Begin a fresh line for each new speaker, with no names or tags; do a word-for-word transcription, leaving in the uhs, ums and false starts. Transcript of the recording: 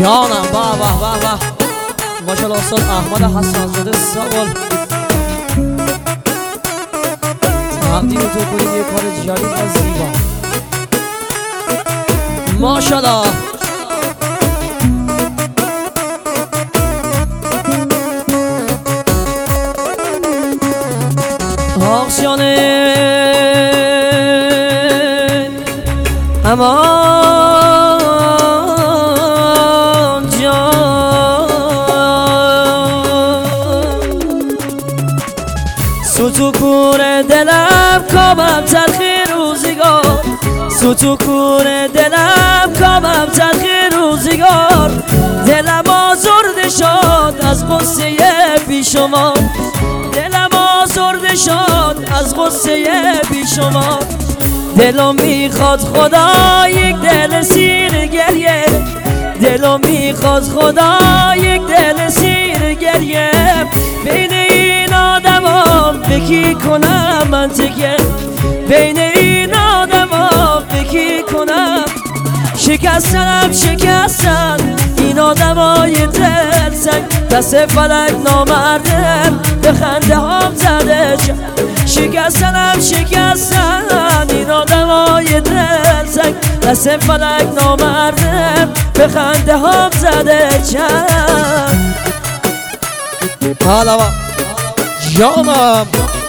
جانم. با با با با ماشاءالله استاد احمد حسن زاده سوال تقدیم تو کنید یک کار جدید و زیبا. ماشاءالله آخشانه امان جان سوتو کور دلم کامم تلخی روزگار، سوتو کور دلم کامم تلخی روزگار، دلم آزرده شد از غصه بیشمار، دلم آزرده شد از غصه بیشمار، دلم میخواد خدا یک دل سیر گریه، دلم میخواد خدا یک دل سیر گریه، بین این آدما بکی کنم من تکیه، بین این آدما بکی کنم شکستنم شکستن این آدمای دل سنگ، دست فلک نامردم به خنده هم زده شکستنم شکستن این آدمای دل سنگ، دست فلک نامردم به خنده هم زده چند. حالا جانم